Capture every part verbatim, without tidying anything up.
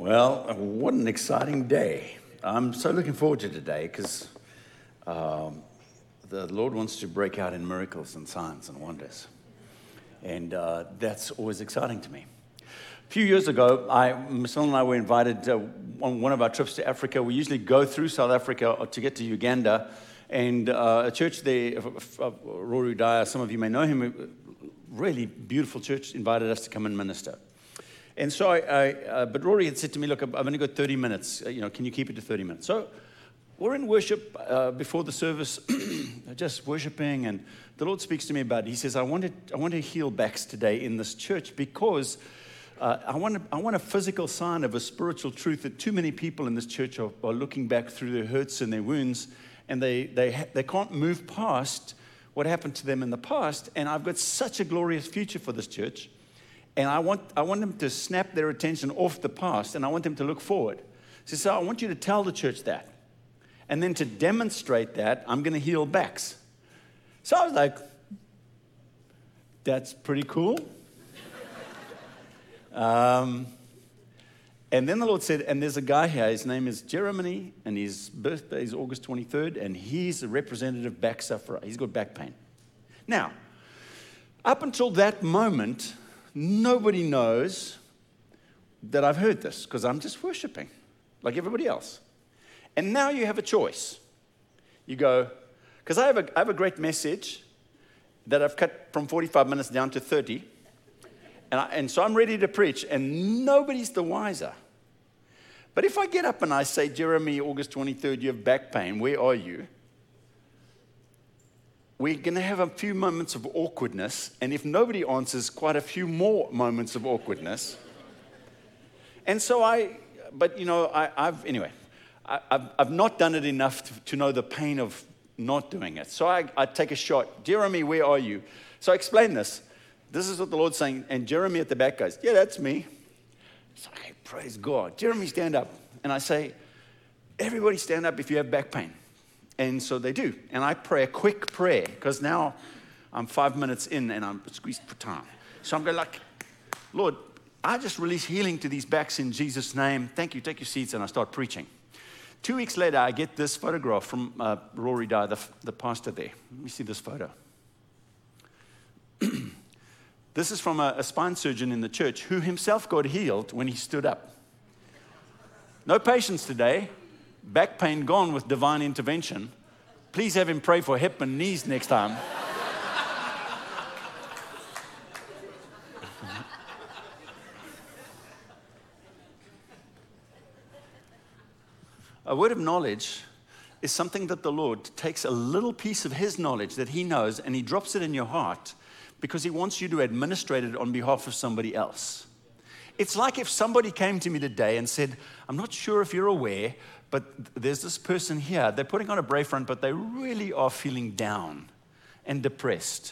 Well, what an exciting day. I'm so looking forward to today because um, the Lord wants to break out in miracles and signs and wonders. And uh, that's always exciting to me. A few years ago, I, Michelle and I were invited uh, on one of our trips to Africa. We usually go through South Africa to get to Uganda. And uh, a church there, uh, Rory Dyer, some of you may know him, really beautiful church, invited us to come and minister. And so, I, I uh, but Rory had said to me, look, I've only got thirty minutes. Uh, you know, can you keep it to thirty minutes? So we're in worship uh, before the service, just worshiping, and the Lord speaks to me about it. He says, I want to, I want to heal backs today in this church because uh, I, want a, I want a physical sign of a spiritual truth that too many people in this church are, are looking back through their hurts and their wounds, and they, they, ha- they can't move past what happened to them in the past. And I've got such a glorious future for this church. And I want I want them to snap their attention off the past, and I want them to look forward. So, so I want you to tell the church that. And then to demonstrate that, I'm going to heal backs. So I was like, that's pretty cool. um, and then the Lord said, and there's a guy here, his name is Jeremy, and his birthday is August twenty-third, and he's a representative back sufferer. He's got back pain. Now, up until that moment, nobody knows that I've heard this because I'm just worshiping like everybody else. And now you have a choice. You go, because I have a I have a great message that I've cut from forty-five minutes down to thirty. And, I, and so I'm ready to preach, and nobody's the wiser. But if I get up and I say, Jeremy, August twenty-third, you have back pain, where are you? We're going to have a few moments of awkwardness, and if nobody answers, quite a few more moments of awkwardness. And so I, but you know, I, I've, anyway, I, I've, I've not done it enough to, to know the pain of not doing it. So I, I take a shot. Jeremy, where are you? So I explain this. This is what the Lord's saying, and Jeremy at the back goes, yeah, that's me. So I praise God. Jeremy, stand up. And I say, everybody stand up if you have back pain. And so they do. And I pray a quick prayer because now I'm five minutes in and I'm squeezed for time. So I'm going like, Lord, I just release healing to these backs in Jesus' name. Thank you. Take your seats. And I start preaching. Two weeks later, I get this photograph from uh, Rory Dyer, the, the pastor there. Let me see this photo. This is from a, a spine surgeon in the church who himself got healed when he stood up. No patients today. Back pain gone with divine intervention. Please have him pray for hip and knees next time. A word of knowledge is something that the Lord takes a little piece of his knowledge that he knows and he drops it in your heart because he wants you to administrate it on behalf of somebody else. It's like if somebody came to me today and said, I'm not sure if you're aware, but there's this person here. They're putting on a brave front, but they really are feeling down and depressed.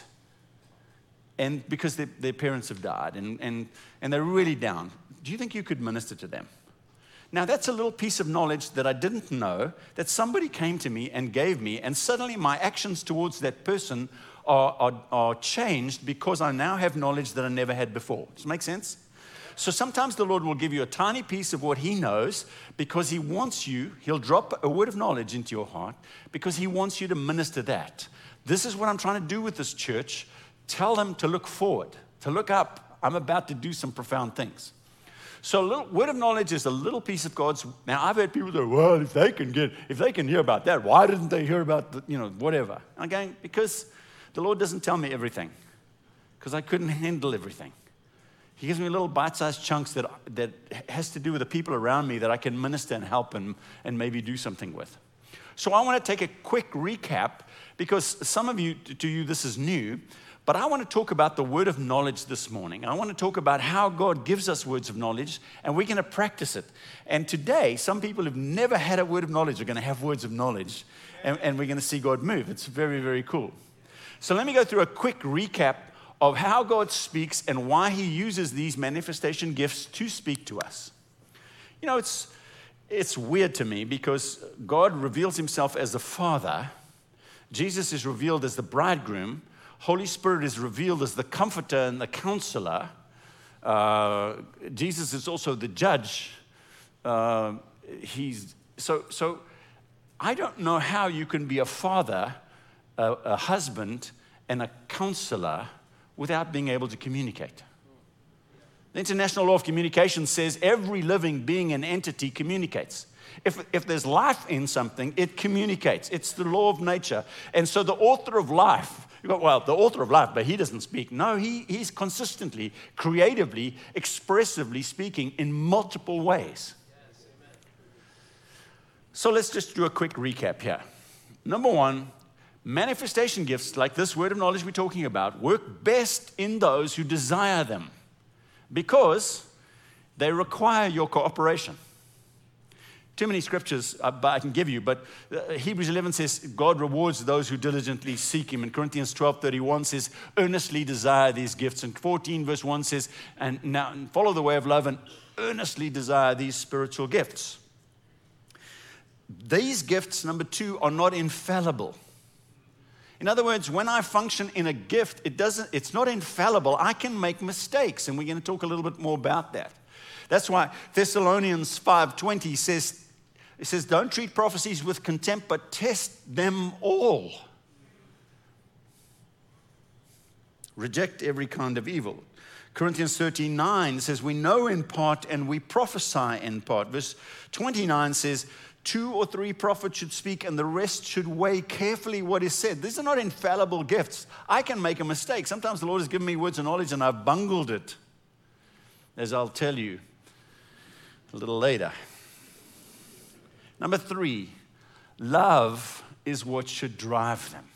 And because their, their parents have died, and, and, and they're really down. Do you think you could minister to them? Now, that's a little piece of knowledge that I didn't know, that somebody came to me and gave me, and suddenly my actions towards that person are, are, are changed because I now have knowledge that I never had before. Does it make sense? So sometimes the Lord will give you a tiny piece of what he knows because he wants you, he'll drop a word of knowledge into your heart because he wants you to minister that. This is what I'm trying to do with this church. Tell them to look forward, to look up. I'm about to do some profound things. So a little, word of knowledge is a little piece of God's. Now I've heard people say, well, if they can get, if they can hear about that, why didn't they hear about the, you know, whatever? And I'm going, because the Lord doesn't tell me everything because I couldn't handle everything. He gives me little bite-sized chunks that, that has to do with the people around me that I can minister and help and, and maybe do something with. So I want to take a quick recap because some of you, to you, this is new, but I want to talk about the word of knowledge this morning. I want to talk about how God gives us words of knowledge and we're going to practice it. And today, some people who've never had a word of knowledge are going to have words of knowledge and, and we're going to see God move. It's very, very cool. So let me go through a quick recap of how God speaks and why he uses these manifestation gifts to speak to us. You know, it's it's weird to me because God reveals himself as the Father. Jesus is revealed as the bridegroom. Holy Spirit is revealed as the comforter and the counselor. Uh, Jesus is also the judge. uh, he's, so, so I don't know how you can be a father, a, a husband, and a counselor without being able to communicate. The International Law of Communication says every living being and entity communicates. If, if there's life in something, it communicates. It's the law of nature. And so the author of life, you go, well, the author of life, but he doesn't speak. No, he, he's consistently, creatively, expressively speaking in multiple ways. Yes, so let's just do a quick recap here. Number one, manifestation gifts like this word of knowledge we're talking about work best in those who desire them because they require your cooperation. Too many scriptures I can give you, but Hebrews eleven says God rewards those who diligently seek him. And Corinthians twelve thirty-one says earnestly desire these gifts. And fourteen verse one says, and now follow the way of love and earnestly desire these spiritual gifts. These gifts, number two, are not infallible. In other words, when I function in a gift, it doesn't, it's not infallible. I can make mistakes, and we're going to talk a little bit more about that. That's why Thessalonians five twenty says, it says, don't treat prophecies with contempt, but test them all. Reject every kind of evil. Corinthians thirteen nine says, we know in part and we prophesy in part. Verse twenty-nine says, two or three prophets should speak and the rest should weigh carefully what is said. These are not infallible gifts. I can make a mistake. Sometimes the Lord has given me words of knowledge and I've bungled it, as I'll tell you a little later. Number three, love is what should drive them.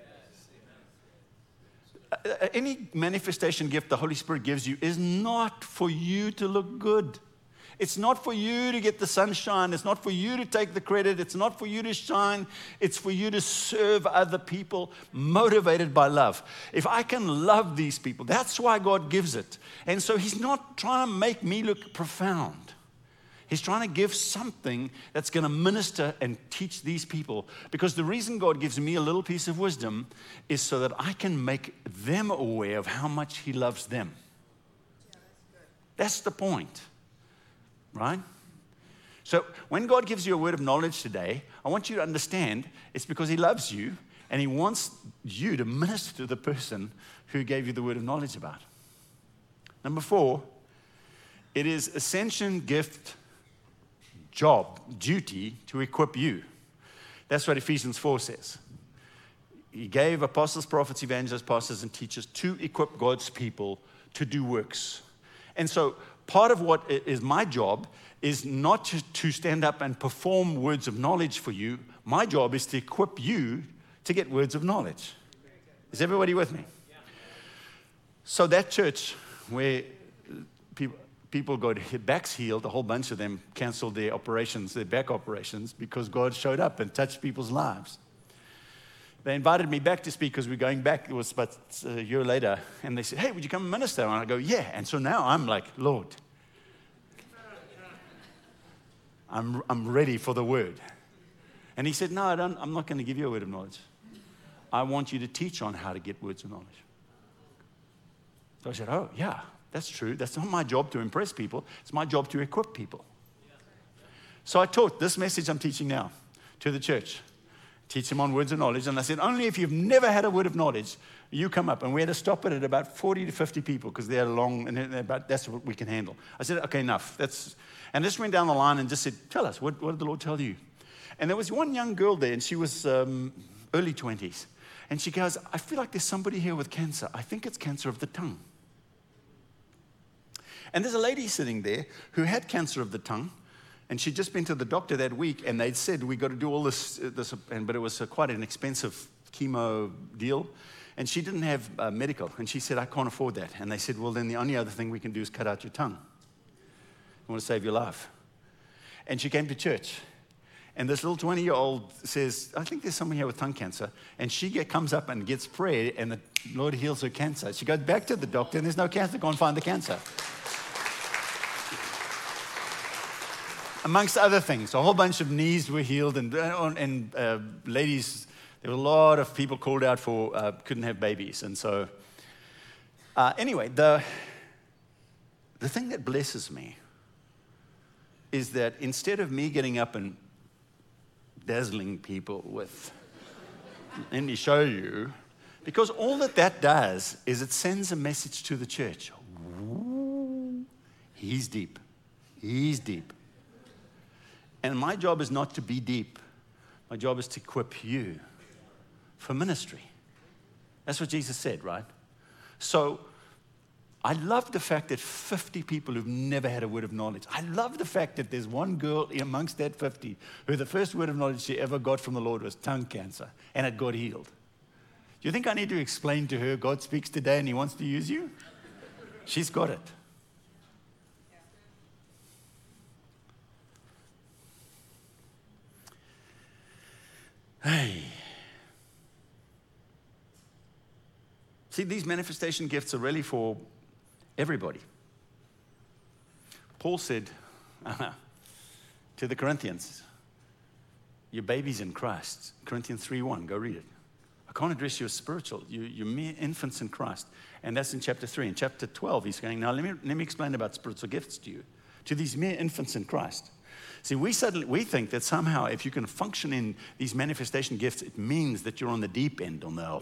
Any manifestation gift the Holy Spirit gives you is not for you to look good. It's not for you to get the sunshine. It's not for you to take the credit. It's not for you to shine. It's for you to serve other people motivated by love. If I can love these people, that's why God gives it. And so he's not trying to make me look profound. He's trying to give something that's going to minister and teach these people. Because the reason God gives me a little piece of wisdom is so that I can make them aware of how much he loves them. That's the point. Right? So when God gives you a word of knowledge today, I want you to understand it's because he loves you and he wants you to minister to the person who gave you the word of knowledge about. Number four, it is ascension gift job, duty to equip you. That's what Ephesians four says. He gave apostles, prophets, evangelists, pastors, and teachers to equip God's people to do works. And so part of what is my job is not to, to stand up and perform words of knowledge for you. My job is to equip you to get words of knowledge. Is everybody with me? So that church where people, people got their backs healed, a whole bunch of them canceled their operations, their back operations, because God showed up and touched people's lives. They invited me back to speak because we're going back. It was about a year later. And they said, hey, would you come and minister? And I go, yeah. And so now I'm like, Lord, I'm, I'm ready for the word. And he said, no, I don't, I'm not going to give you a word of knowledge. I want you to teach on how to get words of knowledge. So I said, oh, yeah, that's true. That's not my job to impress people. It's my job to equip people. So I taught this message I'm teaching now to the church. Teach them on words of knowledge. And I said, only if you've never had a word of knowledge, you come up. And we had to stop it at about forty to fifty people because they're long, and they're about, that's what we can handle. I said, okay, enough. That's, and just went down the line and just said, tell us, what, what did the Lord tell you? And there was one young girl there, and she was um, early twenties. And she goes, I feel like there's somebody here with cancer. I think it's cancer of the tongue. And there's a lady sitting there who had cancer of the tongue. And she'd just been to the doctor that week, and they'd said, we got to do all this, this and, but it was a, quite an expensive chemo deal. And she didn't have uh, medical. And she said, I can't afford that. And they said, well, then the only other thing we can do is cut out your tongue. I want to save your life. And she came to church. And this little twenty-year-old says, I think there's someone here with tongue cancer. And she get, comes up and gets prayer, and the Lord heals her cancer. She goes back to the doctor, and there's no cancer. Go and find the cancer. Amongst other things, a whole bunch of knees were healed, and, and uh, ladies, there were a lot of people called out for uh, couldn't have babies. And so, uh, anyway, the, the thing that blesses me is that instead of me getting up and dazzling people with, let me show you, because all that that does is it sends a message to the church. Ooh, he's deep. He's deep. And my job is not to be deep. My job is to equip you for ministry. That's what Jesus said, right? So I love the fact that fifty people who've never had a word of knowledge. I love the fact that there's one girl amongst that fifty who the first word of knowledge she ever got from the Lord was tongue cancer, and it got healed. Do you think I need to explain to her God speaks today and he wants to use you? She's got it. Hey. See, these manifestation gifts are really for everybody. Paul said uh, to the Corinthians, you're babies in Christ. Corinthians three one, go read it. I can't address you as spiritual. You, you're mere infants in Christ. And that's in chapter three. In chapter twelve, he's going, now let me, let me explain about spiritual gifts to you. To these mere infants in Christ. See, we suddenly we think that somehow if you can function in these manifestation gifts, it means that you're on the deep end, on the...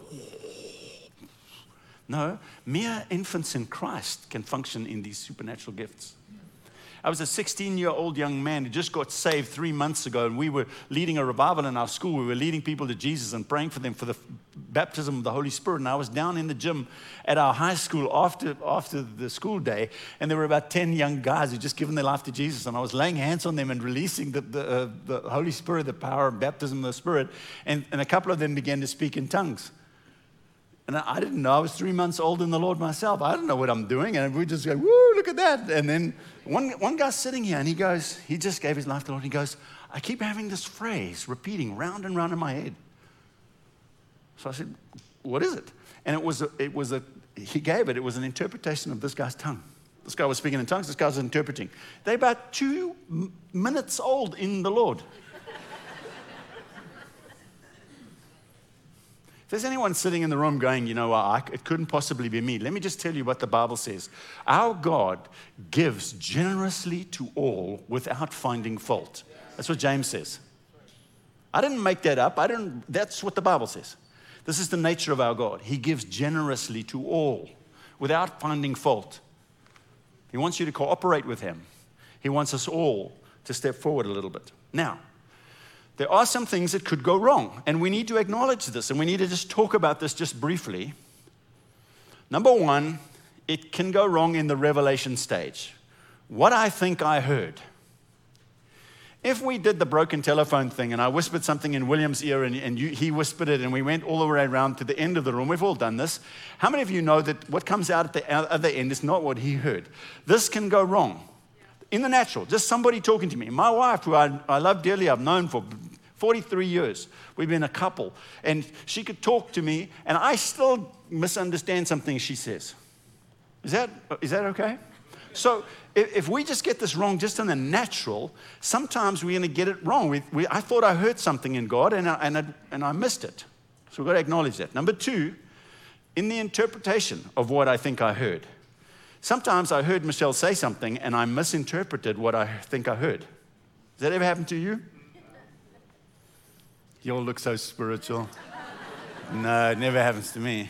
No, mere infants in Christ can function in these supernatural gifts. I was a sixteen-year-old young man who just got saved three months ago, and we were leading a revival in our school. We were leading people to Jesus and praying for them for the baptism of the Holy Spirit. And I was down in the gym at our high school after, after the school day, and there were about ten young guys who just given their life to Jesus. And I was laying hands on them and releasing the, the, uh, the Holy Spirit, the power of baptism of the Spirit. And, and a couple of them began to speak in tongues. And I didn't know. I was three months old in the Lord myself. I didn't know what I'm doing. And we just go, woo, look at that. And then one, one guy's sitting here, and he goes, he just gave his life to the Lord. He goes, I keep having this phrase repeating round and round in my head. So I said, what is it? And it was, a, it was a, he gave it. It was an interpretation of this guy's tongue. This guy was speaking in tongues. This guy was interpreting. They're about two m- minutes old in the Lord. If there's anyone sitting in the room going, you know, I, it couldn't possibly be me, let me just tell you what the Bible says. Our God gives generously to all without finding fault. That's what James says. I didn't make that up. I didn't. That's what the Bible says. This is the nature of our God. He gives generously to all without finding fault. He wants you to cooperate with him. He wants us all to step forward a little bit. Now, there are some things that could go wrong, and we need to acknowledge this, and we need to just talk about this just briefly. Number one, it can go wrong in the revelation stage. What I think I heard. If we did the broken telephone thing, and I whispered something in William's ear, and, and you, he whispered it, and we went all the way around to the end of the room, we've all done this. How many of you know that what comes out at the other end is not what he heard? This can go wrong. In the natural, just somebody talking to me. My wife, who I, I love dearly, I've known for forty-three years. We've been a couple. And she could talk to me, and I still misunderstand something she says. Is that, is that okay? So if, if we just get this wrong just in the natural, sometimes we're going to get it wrong. We, we, I thought I heard something in God, and I, and, I, and I missed it. So we've got to acknowledge that. Number two, in the interpretation of what I think I heard. Sometimes I heard Michelle say something, and I misinterpreted what I think I heard. Has that ever happened to you? You all look so spiritual. No, it never happens to me.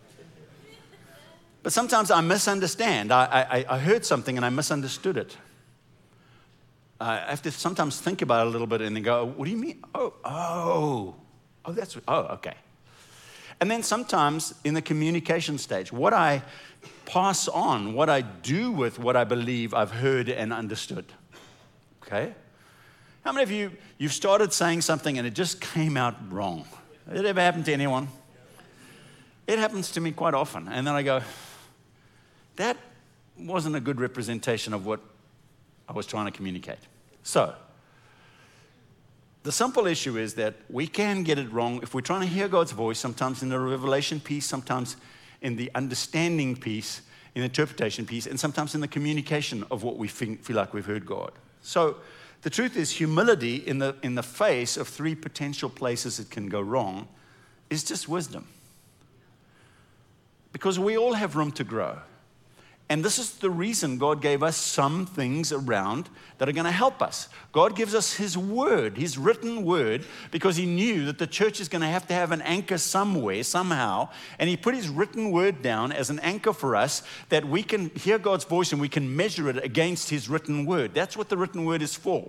But sometimes I misunderstand. I, I, I heard something and I misunderstood it. I have to sometimes think about it a little bit and then go, what do you mean? Oh, oh, oh, that's, oh, okay. And then sometimes in the communication stage, what I pass on, what I do with what I believe I've heard and understood. Okay? How many of you, you've started saying something and it just came out wrong? Did it ever happen to anyone? It happens to me quite often. And then I go, that wasn't a good representation of what I was trying to communicate. So, the simple issue is that we can get it wrong if we're trying to hear God's voice, sometimes in the revelation piece, sometimes in the understanding piece, in the interpretation piece, and sometimes in the communication of what we feel, feel like we've heard God. So, the truth is, humility in the, in the face of three potential places it can go wrong is just wisdom. Because we all have room to grow. And this is the reason God gave us some things around that are going to help us. God gives us His word, His written word, because He knew that the church is going to have to have an anchor somewhere, somehow. And He put His written word down as an anchor for us that we can hear God's voice and we can measure it against His written word. That's what the written word is for.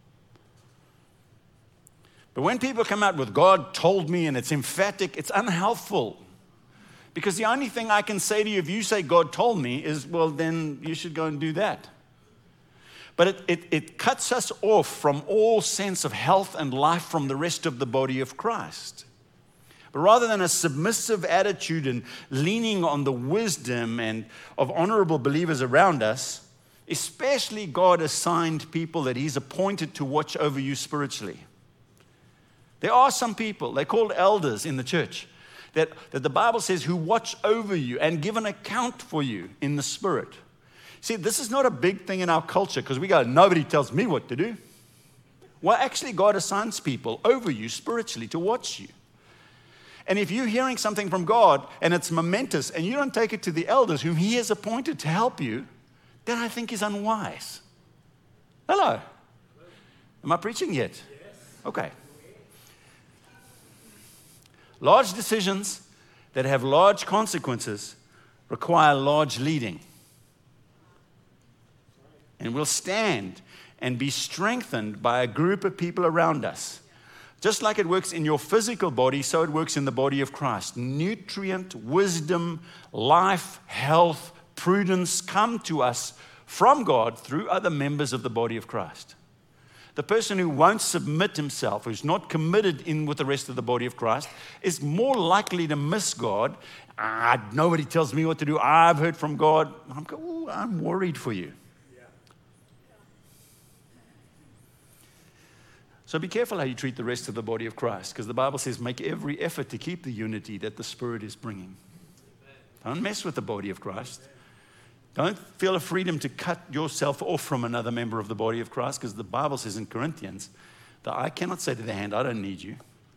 But when people come out with God told me and it's emphatic, it's unhelpful. Because the only thing I can say to you if you say God told me is, well, then you should go and do that. But it, it, it cuts us off from all sense of health and life from the rest of the body of Christ. But rather than a submissive attitude and leaning on the wisdom and of honorable believers around us, especially God assigned people that He's appointed to watch over you spiritually. There are some people, they're called elders in the church, That, that the Bible says who watch over you and give an account for you in the Spirit. See, this is not a big thing in our culture because we go, nobody tells me what to do. Well, actually, God assigns people over you spiritually to watch you. And if you're hearing something from God and it's momentous and you don't take it to the elders whom He has appointed to help you, then I think is unwise. Hello? Am I preaching yet? Okay. Large decisions that have large consequences require large leading. And we'll stand and be strengthened by a group of people around us. Just like it works in your physical body, so it works in the body of Christ. Nutrient, wisdom, life, health, prudence come to us from God through other members of the body of Christ. The person who won't submit himself, who's not committed in with the rest of the body of Christ, is more likely to miss God. Ah, nobody tells me what to do. I've heard from God. I'm, ooh, I'm worried for you. Yeah. So be careful how you treat the rest of the body of Christ, because the Bible says make every effort to keep the unity that the Spirit is bringing. Don't mess with the body of Christ. Don't feel a freedom to cut yourself off from another member of the body of Christ, because the Bible says in Corinthians that I cannot say to the hand, I don't need you.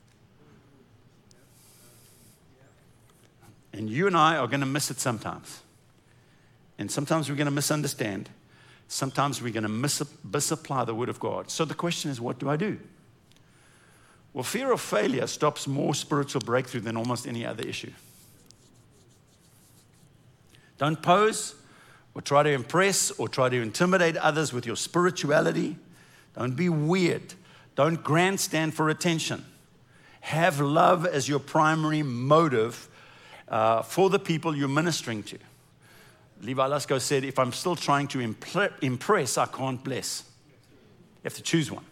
And you and I are going to miss it sometimes. And sometimes we're going to misunderstand. Sometimes we're going to mis- misapply the word of God. So the question is, what do I do? Well, fear of failure stops more spiritual breakthrough than almost any other issue. Don't pose or try to impress or try to intimidate others with your spirituality. Don't be weird. Don't grandstand for attention. Have love as your primary motive uh, for the people you're ministering to. Levi Lusko said, if I'm still trying to impl- impress, I can't bless. You have to choose one.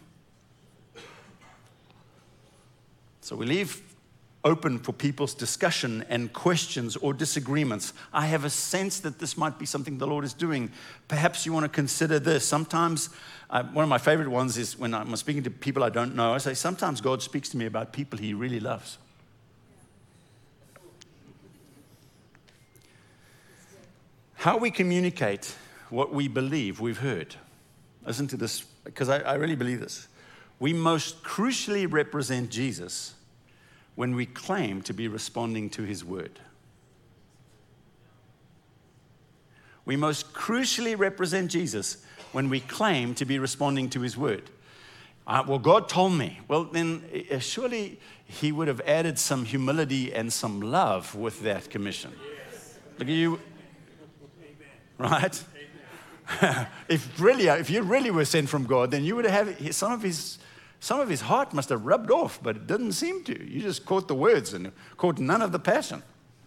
So we leave open for people's discussion and questions or disagreements. I have a sense that this might be something the Lord is doing. Perhaps you want to consider this. Sometimes, uh, one of my favorite ones is when I'm speaking to people I don't know, I say, sometimes God speaks to me about people He really loves. How we communicate what we believe we've heard. Listen to this, because I, I really believe this. We most crucially represent Jesus when we claim to be responding to His word. We most crucially represent Jesus when we claim to be responding to His word. Uh, well, God told me. Well, then uh, surely He would have added some humility and some love with that commission. Yes. Look at you, right? if really, if you really were sent from God, then you would have some of His. Some of His heart must have rubbed off, but it didn't seem to. You just caught the words and caught none of the passion.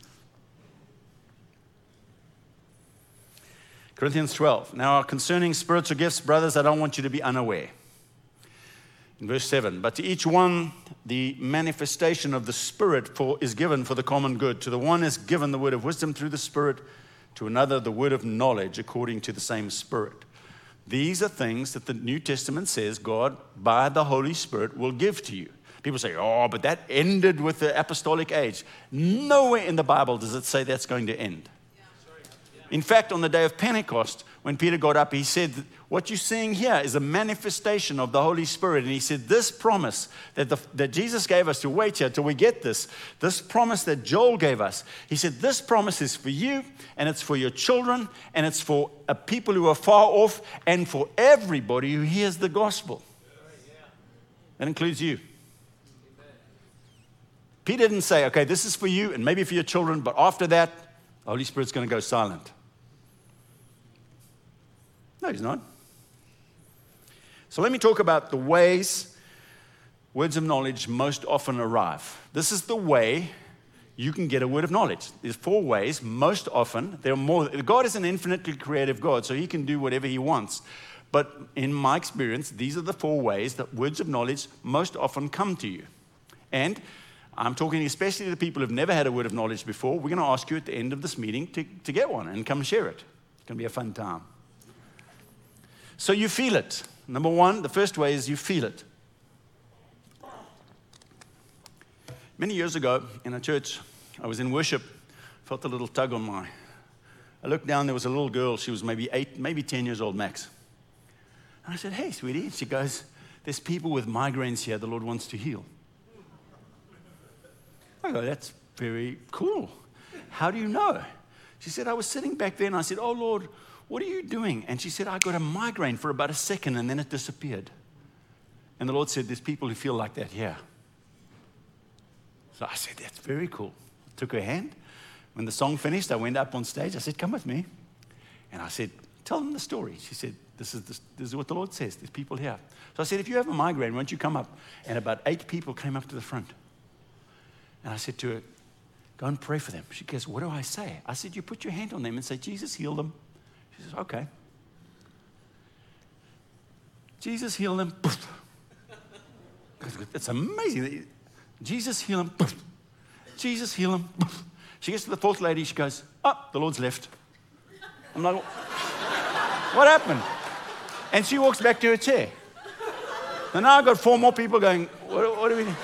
Corinthians twelve. Now, concerning spiritual gifts, brothers, I don't want you to be unaware. In verse seven, but to each one the manifestation of the Spirit for, is given for the common good. To the one is given the word of wisdom through the Spirit, to another the word of knowledge according to the same Spirit. These are things that the New Testament says God, by the Holy Spirit, will give to you. People say, oh, but that ended with the apostolic age. Nowhere in the Bible does it say that's going to end. In fact, on the day of Pentecost, when Peter got up, he said, what you're seeing here is a manifestation of the Holy Spirit. And he said, this promise that, the, that Jesus gave us to wait here till we get this, this promise that Joel gave us, he said, this promise is for you, and it's for your children, and it's for a people who are far off, and for everybody who hears the gospel. That includes you. Peter didn't say, okay, this is for you, and maybe for your children, but after that, the Holy Spirit's going to go silent. No, he's not. So let me talk about the ways words of knowledge most often arrive. This is the way you can get a word of knowledge. There's four ways. Most often, there are more. God is an infinitely creative God, so he can do whatever he wants. But in my experience, these are the four ways that words of knowledge most often come to you. And I'm talking especially to the people who've never had a word of knowledge before. We're going to ask you at the end of this meeting to, to get one and come share it. It's going to be a fun time. So you feel it. Number one, the first way is you feel it. Many years ago in a church, I was in worship, felt a little tug on my. I looked down, there was a little girl. She was maybe eight, maybe ten years old max. And I said, hey, sweetie. She goes, there's people with migraines here the Lord wants to heal. I go, that's very cool. How do you know? She said, I was sitting back there and I said, oh, Lord, what are you doing? And she said, I got a migraine for about a second and then it disappeared. And the Lord said, there's people who feel like that here. So I said, that's very cool. I took her hand. When the song finished, I went up on stage. I said, come with me. And I said, tell them the story. She said, this is, the, this is what the Lord says. There's people here. So I said, if you have a migraine, why don't you come up? And about eight people came up to the front. And I said to her, go and pray for them. She goes, what do I say? I said, you put your hand on them and say, Jesus, heal them. She says, okay. Jesus, heal them. It's amazing. Jesus, heal them. Jesus, heal them. She gets to the fourth lady. She goes, oh, the Lord's left. I'm like, what happened? And she walks back to her chair. And now I've got four more people going, what, what do we do?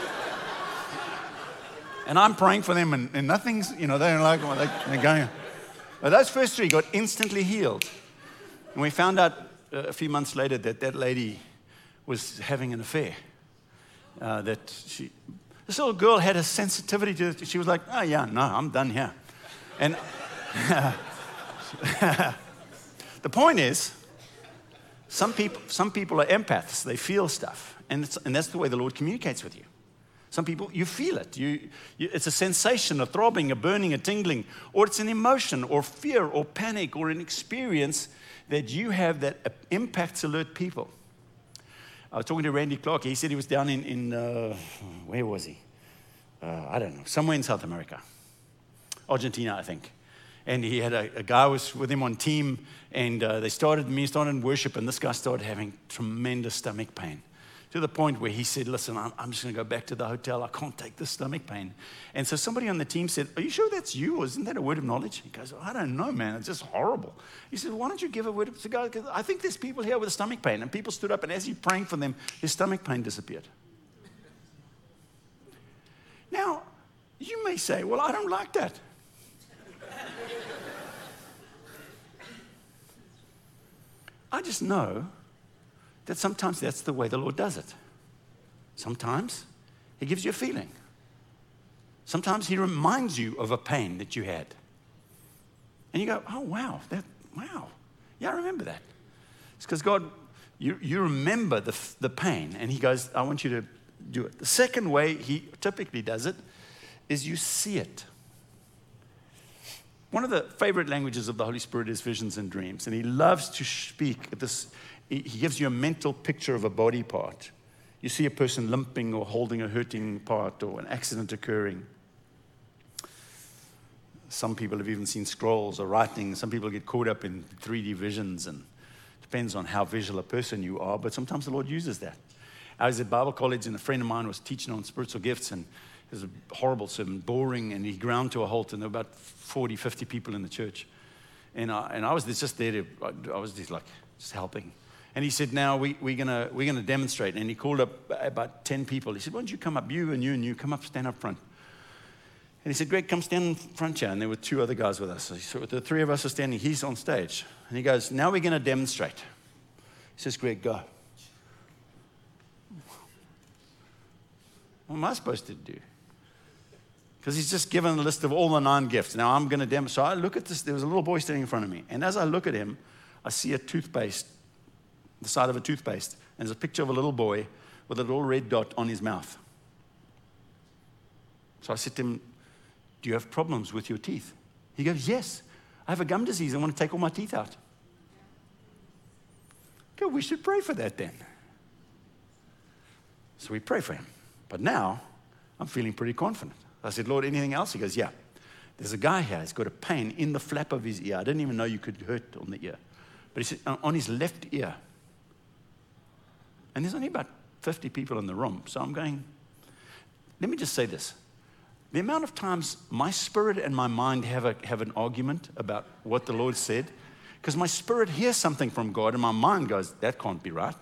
And I'm praying for them, and, and nothing's, you know, they're like, they're going. But those first three got instantly healed. And we found out uh, a few months later that that lady was having an affair. Uh, that she, this little girl had a sensitivity to it. She was like, oh, yeah, no, I'm done here. And the point is, some people, some people are empaths. They feel stuff. And, it's, and that's the way the Lord communicates with you. Some people, you feel it. You, you, it's a sensation, a throbbing, a burning, a tingling, or it's an emotion, or fear, or panic, or an experience that you have that impacts alert people. I was talking to Randy Clark. He said he was down in, in uh, where was he? Uh, I don't know, somewhere in South America. Argentina, I think. And he had a, a guy was with him on team, and uh, they started, me started in worship, and this guy started having tremendous stomach pain. To the point where he said, listen, I'm, I'm just going to go back to the hotel. I can't take this stomach pain. And so somebody on the team said, are you sure that's you? Or isn't that a word of knowledge? He goes, I don't know, man. It's just horrible. He said, why don't you give a word of knowledge? I think there's people here with a stomach pain. And people stood up, and as you're praying for them, his stomach pain disappeared. Now, you may say, well, I don't like that. I just know that sometimes that's the way the Lord does it. Sometimes he gives you a feeling. Sometimes he reminds you of a pain that you had. And you go, oh, wow, that, wow. Yeah, I remember that. It's because God, you, you remember the, the pain, and he goes, I want you to do it. The second way he typically does it is you see it. One of the favorite languages of the Holy Spirit is visions and dreams, and he loves to speak this. He gives you a mental picture of a body part. You see a person limping or holding a hurting part or an accident occurring. Some people have even seen scrolls or writing. Some people get caught up in three D visions, and it depends on how visual a person you are, but sometimes the Lord uses that. I was at Bible college, and a friend of mine was teaching on spiritual gifts, and it was a horrible sermon, boring, and he ground to a halt, and there were about forty, fifty people in the church. And I, and I was just there to, I was just like, just helping. And he said, now we, we're going we're gonna demonstrate. And he called up about ten people. He said, why don't you come up, you and you and you, come up, stand up front. And he said, Greg, come stand in front here. And there were two other guys with us. So the three of us are standing. He's on stage. And he goes, now we're going to demonstrate. He says, Greg, go. What am I supposed to do? Because he's just given a list of all the nine gifts. Now I'm going to demonstrate. So I look at this. There was a little boy standing in front of me. And as I look at him, I see a toothpaste, the side of a toothpaste. And there's a picture of a little boy with a little red dot on his mouth. So I said to him, do you have problems with your teeth? He goes, yes. I have a gum disease. I want to take all my teeth out. Okay, we should pray for that then. So we pray for him. But now, I'm feeling pretty confident. I said, Lord, anything else? He goes, yeah. There's a guy here. He's got a pain in the flap of his ear. I didn't even know you could hurt on the ear. But he said, on his left ear. And there's only about fifty people in the room. So I'm going, let me just say this. The amount of times my spirit and my mind have, a, have an argument about what the Lord said, because my spirit hears something from God and my mind goes, that can't be right.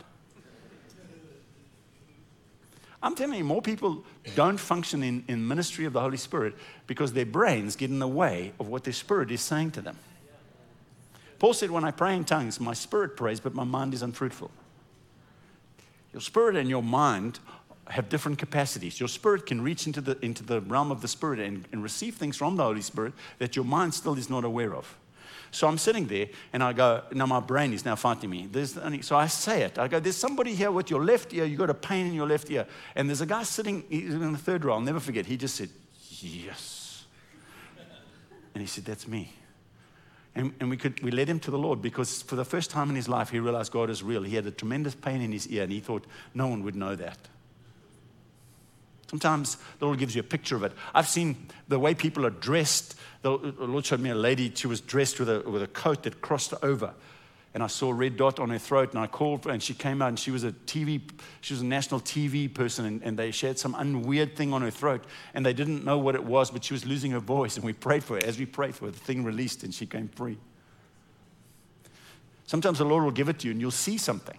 I'm telling you, more people don't function in, in ministry of the Holy Spirit because their brains get in the way of what their spirit is saying to them. Paul said, when I pray in tongues, my spirit prays, but my mind is unfruitful. Your spirit and your mind have different capacities. Your spirit can reach into the, into the realm of the spirit and, and receive things from the Holy Spirit that your mind still is not aware of. So I'm sitting there and I go, now my brain is now fighting me. There's only, so I say it. I go, there's somebody here with your left ear. You got a pain in your left ear. And there's a guy sitting he's in the third row. I'll never forget. He just said, yes. And he said, that's me. And, and we could we led him to the Lord because for the first time in his life, he realized God is real. He had a tremendous pain in his ear and he thought no one would know that. Sometimes the Lord gives you a picture of it. I've seen the way people are dressed. The Lord showed me a lady, she was dressed with a, with a coat that crossed over. And I saw a red dot on her throat, and I called, and she came out, and she was a T V, she was a national T V person, and, and they, she had some unweird thing on her throat, and they didn't know what it was, but she was losing her voice, and we prayed for her. As we prayed for her, the thing released, and she came free. Sometimes the Lord will give it to you, and you'll see something.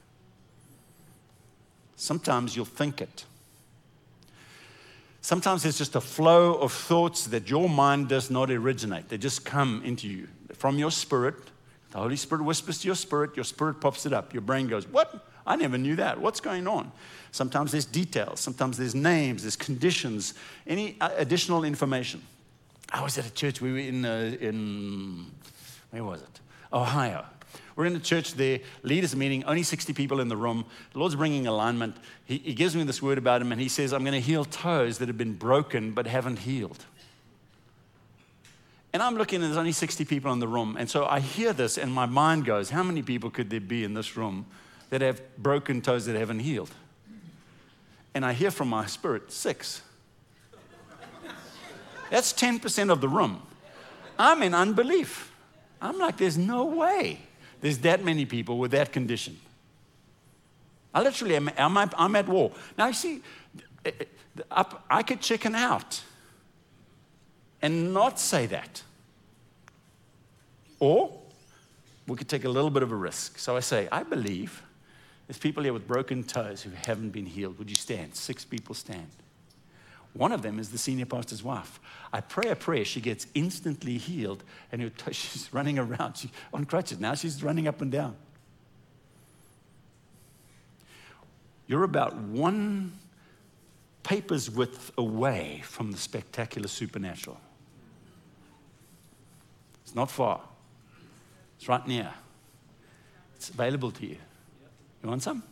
Sometimes you'll think it. Sometimes it's just a flow of thoughts that your mind does not originate. They just come into you from your spirit. The Holy Spirit whispers to your spirit. Your spirit pops it up. Your brain goes, what? I never knew that. What's going on? Sometimes there's details. Sometimes there's names. There's conditions. Any additional information. I was at a church. We were in, uh, in where was it? Ohio. We're in the church there, leaders meeting, only sixty people in the room. The Lord's bringing alignment. He, he gives me this word about him, and he says, I'm going to heal toes that have been broken but haven't healed. And I'm looking, and there's only sixty people in the room. And so I hear this, and my mind goes, how many people could there be in this room that have broken toes that haven't healed? And I hear from my spirit, six. That's ten percent of the room. I'm in unbelief. I'm like, there's no way there's that many people with that condition. I literally am, I'm, I'm at war. Now, you see, I could chicken out and not say that. Or we could take a little bit of a risk. So I say, I believe there's people here with broken toes who haven't been healed. Would you stand? Six people stand. One of them is the senior pastor's wife. I pray a prayer. She gets instantly healed, and her toe, she's running around she, on crutches. Now she's running up and down. You're about one paper's width away from the spectacular supernatural. It's not far. It's right near. It's available to you. You want some?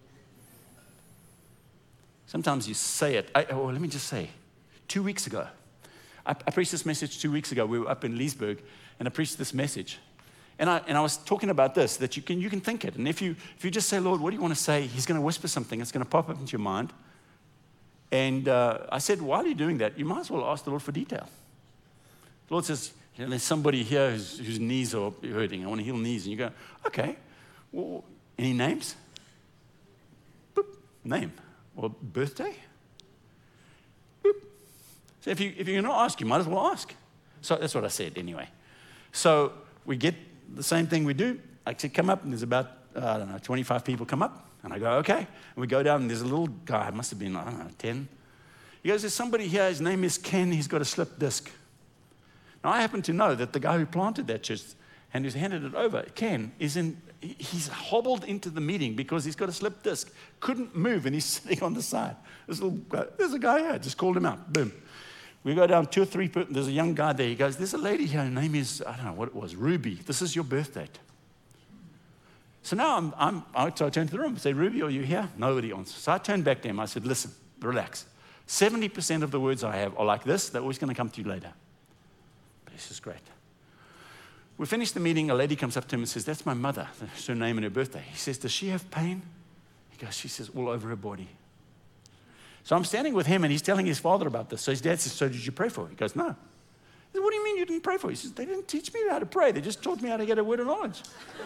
Sometimes you say it. I, oh, let me just say, two weeks ago, I, I preached this message two weeks ago. We were up in Leesburg, and I preached this message. And I, and I was talking about this, that you can, you can think it. And if you, if you just say, Lord, what do you want to say? He's going to whisper something. It's going to pop up into your mind. And uh, I said, while you're doing that, you might as well ask the Lord for detail. The Lord says, you know, there's somebody here whose, whose knees are hurting. I want to heal knees. And you go, okay, well, any names? Boop, name. Or birthday? Boop. So if, you, if you're going to ask, you might as well ask. So that's what I said anyway. So we get the same thing we do. I said, come up, and there's about, uh, I don't know, twenty-five people come up. And I go, okay. And we go down, and there's a little guy, must have been, I don't know, ten. He goes, there's somebody here, his name is Ken, he's got a slip disc. Now, I happen to know that the guy who planted that church and who's handed it over, Ken, is in, he's hobbled into the meeting because he's got a slip disc, couldn't move, and he's sitting on the side. This little guy, there's a guy here, just called him out, boom. We go down two or three, there's a young guy there. He goes, there's a lady here, her name is, I don't know what it was, Ruby. This is your birth date. So now I'm, I'm out, so I turn to the room and say, Ruby, are you here? Nobody answers. So I turned back to him. I said, listen, relax. seventy percent of the words I have are like this. They're always going to come to you later. This is great. We finish the meeting. A lady comes up to him and says, that's my mother. That's her name and her birthday. He says, does she have pain? He goes, she says, all over her body. So I'm standing with him, and he's telling his father about this. So his dad says, so did you pray for her? He goes, no. He says, what do you mean you didn't pray for her? He says, they didn't teach me how to pray. They just taught me how to get a word of knowledge.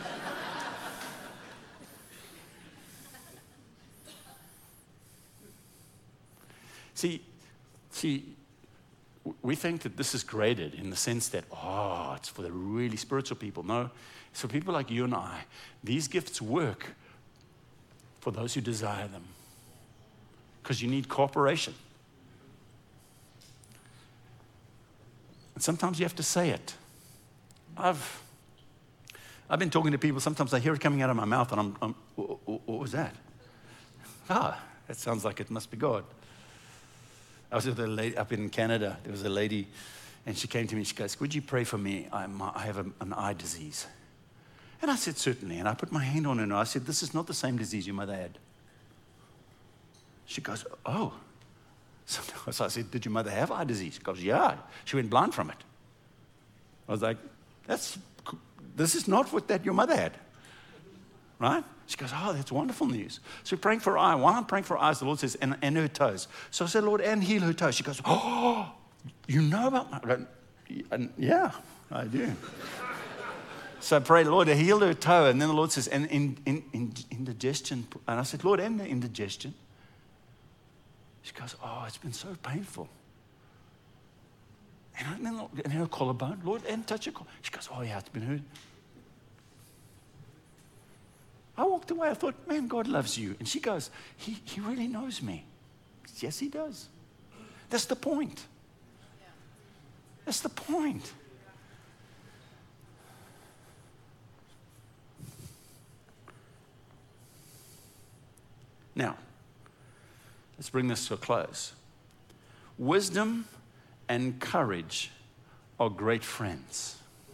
see, see, we think that this is graded in the sense that, oh, it's for the really spiritual people. No, it's for people like you and I. These gifts work for those who desire them because you need cooperation. And sometimes you have to say it. I've, I've been talking to people. Sometimes I hear it coming out of my mouth, and I'm, I'm what, what was that? Ah, that sounds like it must be God. I was with a lady up in Canada. There was a lady, and she came to me. She goes, would you pray for me? I'm, I have a, an eye disease. And I said, certainly. And I put my hand on her, and I said, this is not the same disease your mother had. She goes, oh. So, so I said, did your mother have eye disease? She goes, yeah. She went blind from it. I was like, that's, this is not what that your mother had. Right? She goes, oh, that's wonderful news. So we're praying for her eye. While I'm praying for her eyes, the Lord says, and, and her toes. So I said, Lord, and heal her toes. She goes, oh, you know about my... And yeah, I do. So I prayed, Lord, heal her toe. And then the Lord says, and in, in, in, indigestion. And I said, Lord, and the indigestion. She goes, oh, it's been so painful. And then and her collarbone, Lord, and touch her collarbone. She goes, oh, yeah, it's been hurt. I walked away. I thought, man, God loves you. And she goes, he, he really knows me. Yes, he does. That's the point. That's the point. Now, let's bring this to a close. Wisdom and courage are great friends.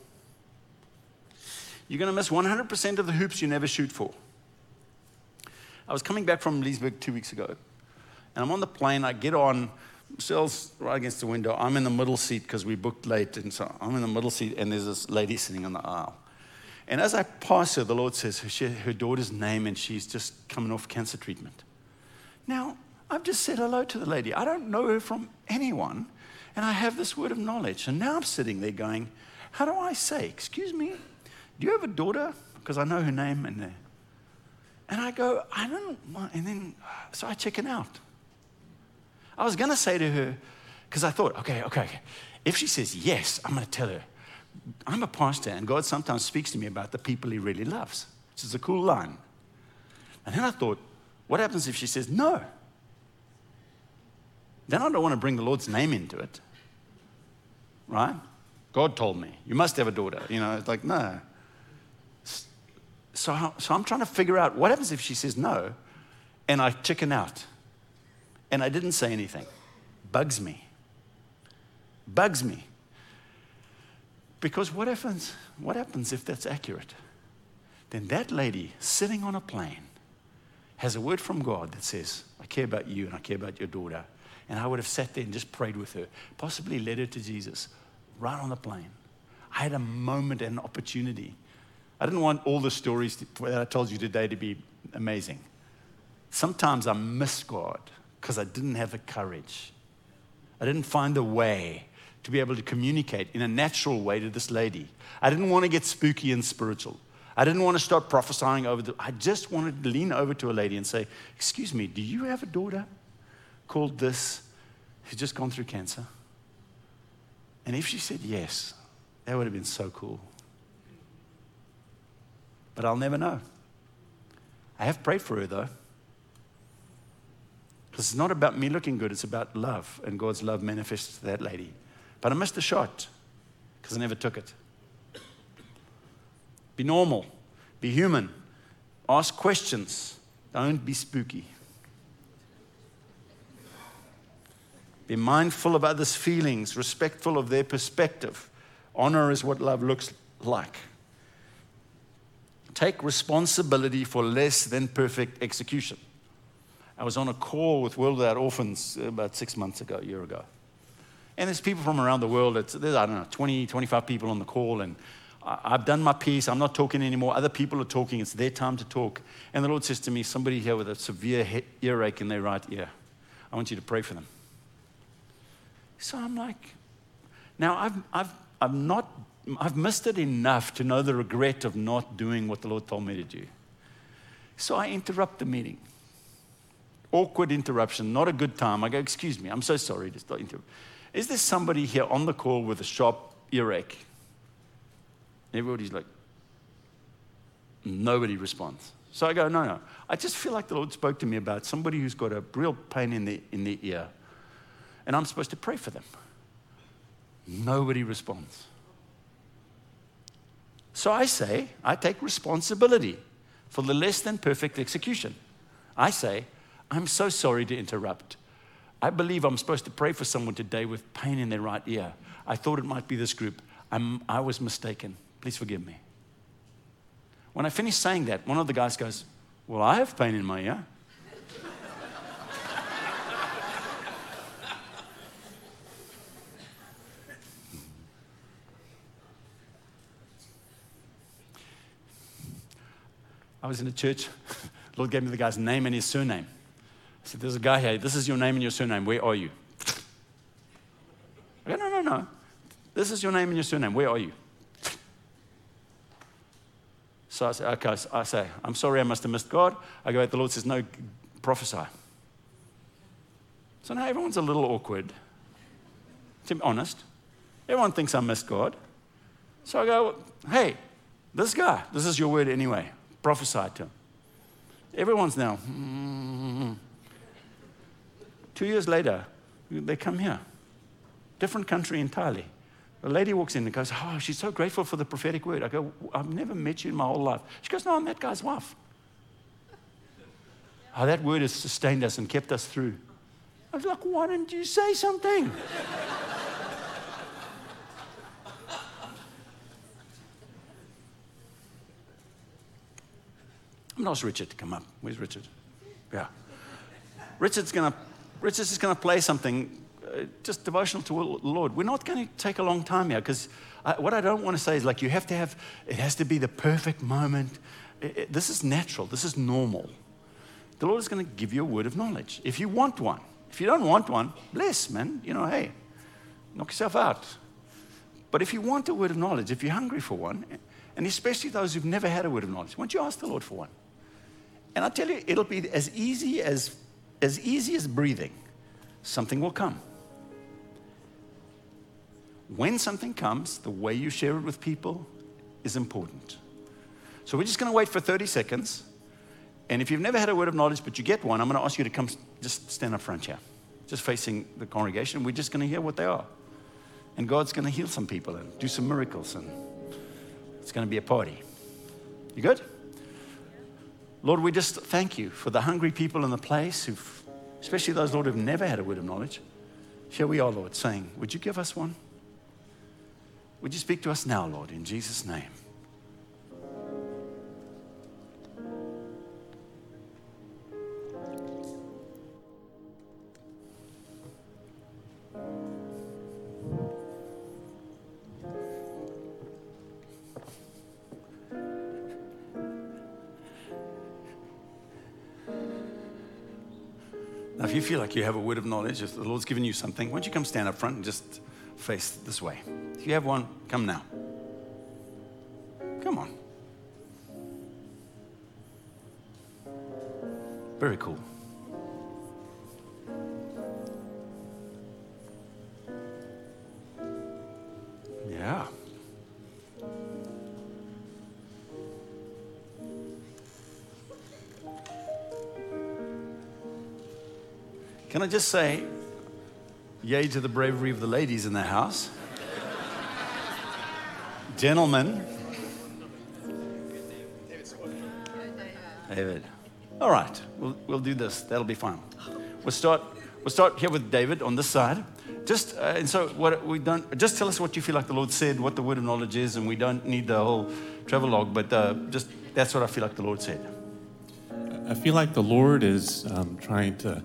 You're going to miss one hundred percent of the hoops you never shoot for. I was coming back from Leesburg two weeks ago, and I'm on the plane. I get on, Michelle's right against the window. I'm in the middle seat because we booked late, and so I'm in the middle seat, and there's this lady sitting on the aisle. And as I pass her, the Lord says her, her daughter's name, and she's just coming off cancer treatment. Now, I've just said hello to the lady. I don't know her from anyone, and I have this word of knowledge. And now I'm sitting there going, how do I say, excuse me, do you have a daughter? Because I know her name in there. And I go, I don't know. And then, so I chicken out. I was going to say to her, because I thought, okay, okay, okay. If she says yes, I'm going to tell her. I'm a pastor, and God sometimes speaks to me about the people he really loves, which is a cool line. And then I thought, what happens if she says no? Then I don't want to bring the Lord's name into it. Right? God told me, you must have a daughter. You know, it's like, no. So, so I'm trying to figure out what happens if she says no, and I chicken out, and I didn't say anything. Bugs me. Bugs me. Because what happens, what happens if that's accurate? Then that lady sitting on a plane has a word from God that says, I care about you and I care about your daughter. And I would have sat there and just prayed with her, possibly led her to Jesus right on the plane. I had a moment and an opportunity. I didn't want all the stories that I told you today to be amazing. Sometimes I miss God because I didn't have the courage. I didn't find a way to be able to communicate in a natural way to this lady. I didn't want to get spooky and spiritual. I didn't want to start prophesying over the, I just wanted to lean over to a lady and say, excuse me, do you have a daughter called this who's just gone through cancer? And if she said yes, that would have been so cool. But I'll never know. I have prayed for her though. Because it's not about me looking good, it's about love, and God's love manifests to that lady. But I missed the shot because I never took it. Be normal, be human, ask questions, don't be spooky. Be mindful of others' feelings, respectful of their perspective. Honor is what love looks like. Take responsibility for less than perfect execution. I was on a call with World Without Orphans about six months ago, a year ago. And there's people from around the world. It's, there's, I don't know, twenty, twenty-five people on the call. And I, I've done my piece. I'm not talking anymore. Other people are talking. It's their time to talk. And the Lord says to me, somebody here with a severe he- earache in their right ear, I want you to pray for them. So I'm like, now I've, I've, I've not, I've missed it enough to know the regret of not doing what the Lord told me to do. So I interrupt the meeting. Awkward interruption, not a good time. I go, excuse me, I'm so sorry to start interrupting. Is there somebody here on the call with a sharp earache? Everybody's like, nobody responds. So I go, no, no. I just feel like the Lord spoke to me about somebody who's got a real pain in the, in the ear. And I'm supposed to pray for them. Nobody responds. So I say, I take responsibility for the less than perfect execution. I say, I'm so sorry to interrupt. I believe I'm supposed to pray for someone today with pain in their right ear. I thought it might be this group. I'm, I was mistaken. Please forgive me. When I finish saying that, one of the guys goes, well, I have pain in my ear. I was in a church. The Lord gave me the guy's name and his surname. I said, there's a guy here. This is your name and your surname. Where are you? I go, no, no, no. This is your name and your surname. Where are you? So I say, okay, I say, I'm sorry, I must have missed God. I go, the Lord says, no, prophesy. So now everyone's a little awkward. To be honest, everyone thinks I missed God. So I go, hey, this guy, this is your word anyway. Prophesy to him. Everyone's now, mm. Two years later, they come here. Different country entirely. A lady walks in and goes, oh, she's so grateful for the prophetic word. I go, I've never met you in my whole life. She goes, no, I'm that guy's wife. Oh, that word has sustained us and kept us through. I was like, why didn't you say something? I'm going to ask Richard to come up. Where's Richard? Yeah. Richard's going to, Richard's just going to play something uh, just devotional to the Lord. We're not going to take a long time here because what I don't want to say is like you have to have, it has to be the perfect moment. It, it, this is natural. This is normal. The Lord is going to give you a word of knowledge if you want one. If you don't want one, bless, man. You know, hey, knock yourself out. But if you want a word of knowledge, if you're hungry for one, and especially those who've never had a word of knowledge, why don't you ask the Lord for one? And I tell you, it'll be as easy as, as easy as breathing. Something will come. When something comes, the way you share it with people is important. So we're just going to wait for thirty seconds. And if you've never had a word of knowledge, but you get one, I'm going to ask you to come, just stand up front here, just facing the congregation. We're just going to hear what they are. And God's going to heal some people and do some miracles. And it's going to be a party. You good? Lord, we just thank you for the hungry people in the place, who've, especially those, Lord, who've never had a word of knowledge. Here we are, Lord, saying, would you give us one? Would you speak to us now, Lord, in Jesus' name? Now, if you feel like you have a word of knowledge, if the Lord's given you something, why don't you come stand up front and just face this way? If you have one, come now. Come on. Very cool. Yeah. Can I just say, yay to the bravery of the ladies in the house. Gentlemen. David. All right, we'll, we'll do this. That'll be fine. We'll start, we'll start here with David on this side. Just, uh, and so what we don't, just tell us what you feel like the Lord said, what the word of knowledge is, and we don't need the whole travel log, but uh, just, that's what I feel like the Lord said. I feel like the Lord is um, trying to,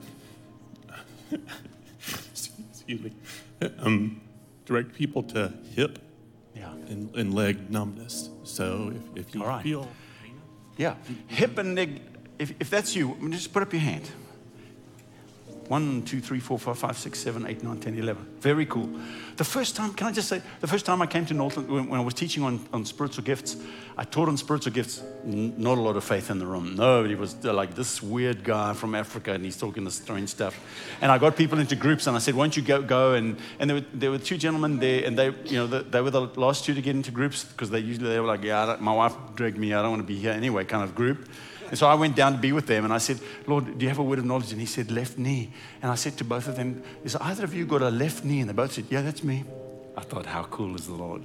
excuse me, um, direct people to hip Yeah. and, and leg numbness. So if, if you All right. feel... Yeah, hip and leg, if, if that's you, just put up your hand. One, two, three, four, five, five, six, seven, eight, nine, ten, eleven. Very cool. The first time, can I just say, the first time I came to Northland, when, when I was teaching on, on spiritual gifts, I taught on spiritual gifts, n- not a lot of faith in the room. Nobody was like this weird guy from Africa, and he's talking this strange stuff. And I got people into groups, and I said, why don't you go, go, and, and there were, there were two gentlemen there, and they, you know, the, they were the last two to get into groups, because they usually, they were like, yeah, I don't, my wife dragged me, I don't want to be here anyway, kind of group. And so I went down to be with them, and I said, Lord, do you have a word of knowledge? And he said, left knee. And I said to both of them, is either of you got a left knee? And they both said, yeah, that's me. I thought, how cool is the Lord?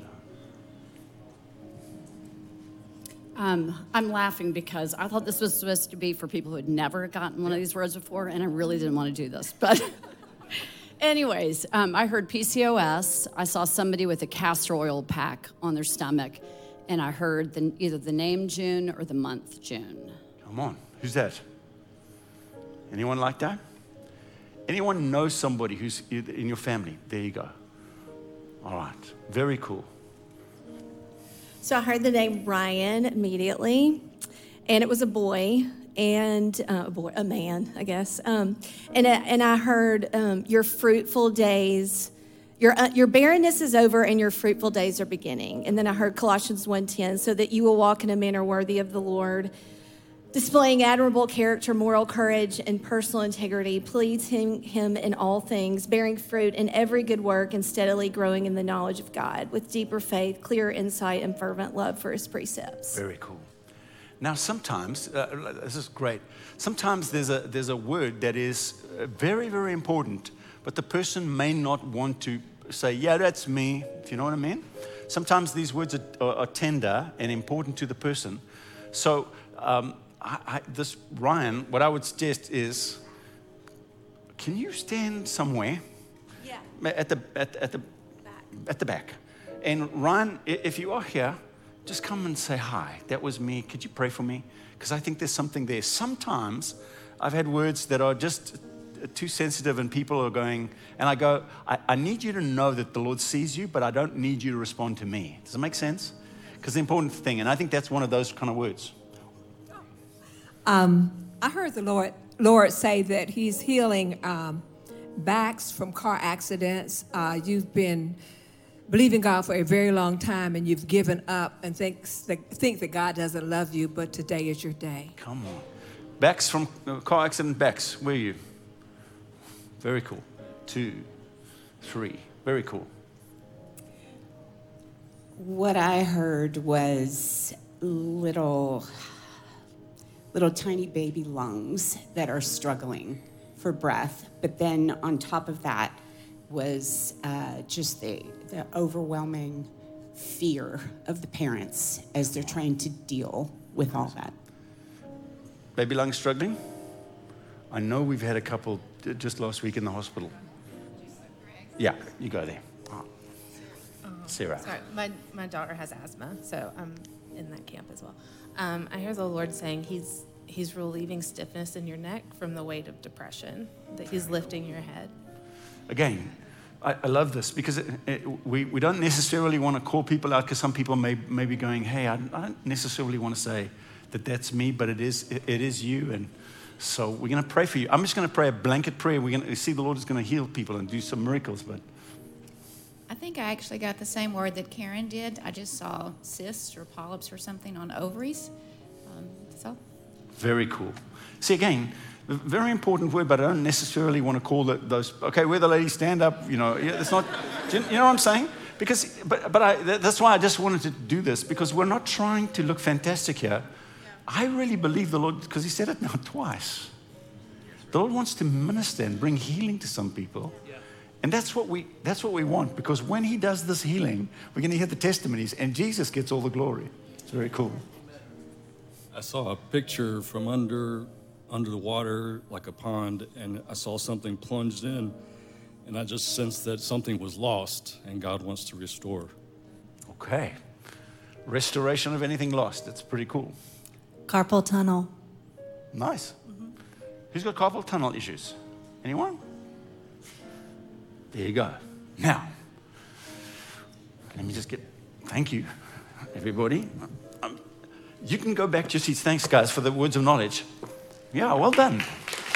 Um, I'm laughing because I thought this was supposed to be for people who had never gotten one of these words before, and I really didn't want to do this. But anyways, um, I heard P C O S. I saw somebody with a castor oil pack on their stomach, and I heard the, either the name June or the month June. Come on. Who's that? Anyone like that? Anyone know somebody who's in your family? There you go. All right. Very cool. So I heard the name Ryan immediately, and it was a boy and uh, a boy, a man, I guess. Um, and uh, and I heard um, your fruitful days, your uh, your barrenness is over, and your fruitful days are beginning. And then I heard Colossians one ten, so that you will walk in a manner worthy of the Lord, displaying admirable character, moral courage, and personal integrity, pleasing him in all things, bearing fruit in every good work, and steadily growing in the knowledge of God, with deeper faith, clearer insight, and fervent love for his precepts. Very cool. Now, sometimes, uh, this is great, sometimes there's a, there's a word that is very, very important, but the person may not want to say, yeah, that's me, if you know what I mean. Sometimes these words are, are, are tender and important to the person. So, um, I, I, this Ryan, what I would suggest is, can you stand somewhere? Yeah. At the at, at the Back. at the back. And Ryan, i- if you are here, just come and say hi. That was me. Could you pray for me? Because I think there's something there. Sometimes I've had words that are just too sensitive, and people are going, and I go, I, I need you to know that the Lord sees you, but I don't need you to respond to me. Does it make sense? Because the important thing, and I think that's one of those kind of words. Um, I heard the Lord Lord say that He's healing um, backs from car accidents. Uh, you've been believing God for a very long time, and you've given up and think that, think that God doesn't love you, but today is your day. Come on. Backs from uh, car accident, backs. Where are you? Very cool. Two, three. Very cool. What I heard was little, little tiny baby lungs that are struggling for breath. But then on top of that was uh, just the, the overwhelming fear of the parents as they're trying to deal with all that. Baby lung struggling? I know we've had a couple just last week in the hospital. Yeah, you go there. Oh. Sarah. Sorry, my, my daughter has asthma, so I'm in that camp as well. Um, I hear the Lord saying he's he's relieving stiffness in your neck from the weight of depression, that he's lifting your head. Again, I, I love this because it, it, we, we don't necessarily want to call people out, because some people may, may be going, hey, I, I don't necessarily want to say that that's me, but it is it, it is you. And so we're going to pray for you. I'm just going to pray a blanket prayer. We're going to see the Lord is going to heal people and do some miracles. But I think I actually got the same word that Karen did. I just saw cysts or polyps or something on ovaries. Um, so. Very cool. See, again, a very important word, but I don't necessarily want to call it those, okay, where the ladies stand up, you know, it's not, you know what I'm saying? Because, but, but I, that's why I just wanted to do this, because we're not trying to look fantastic here. I really believe the Lord, because he said it now twice. The Lord wants to minister and bring healing to some people. And that's what we that's what we want, because when he does this healing, we're going to hear the testimonies, and Jesus gets all the glory. It's very cool. I saw a picture from under under the water, like a pond, and I saw something plunged in, and I just sensed that something was lost, and God wants to restore. Okay. Restoration of anything lost. That's pretty cool. Carpal tunnel. Nice. Who's got carpal tunnel issues? Anyone? There you go. Now, let me just get, thank you, everybody. Um, you can go back to your seats. Thanks, guys, for the words of knowledge. Yeah, well done.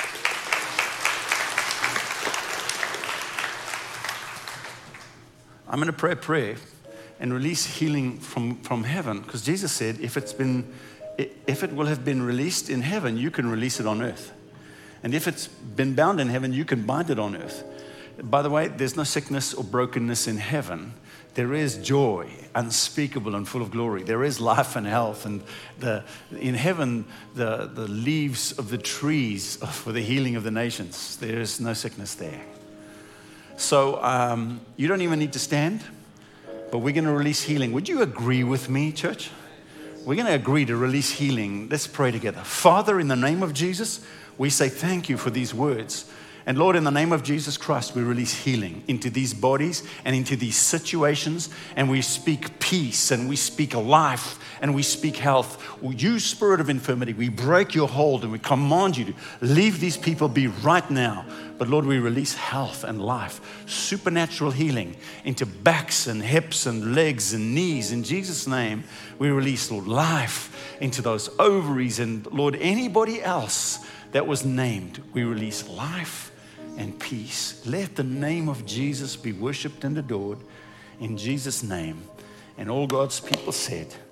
I'm going to pray a prayer and release healing from, from heaven, because Jesus said, if it's been, if it will have been released in heaven, you can release it on earth. And if it's been bound in heaven, you can bind it on earth. By the way, there's no sickness or brokenness in heaven. There is joy, unspeakable and full of glory. There is life and health. And the, in heaven, the, the leaves of the trees are for the healing of the nations. There is no sickness there. So um, you don't even need to stand, but we're going to release healing. Would you agree with me, church? We're going to agree to release healing. Let's pray together. Father, in the name of Jesus, we say thank you for these words. And Lord, in the name of Jesus Christ, we release healing into these bodies and into these situations. And we speak peace and we speak life and we speak health. You, spirit of infirmity, we break your hold and we command you to leave these people be right now. But Lord, we release health and life, supernatural healing into backs and hips and legs and knees. In Jesus' name, we release, Lord, life into those ovaries. And Lord, anybody else that was named, we release life and peace. Let the name of Jesus be worshiped and adored in Jesus' name. And all God's people said,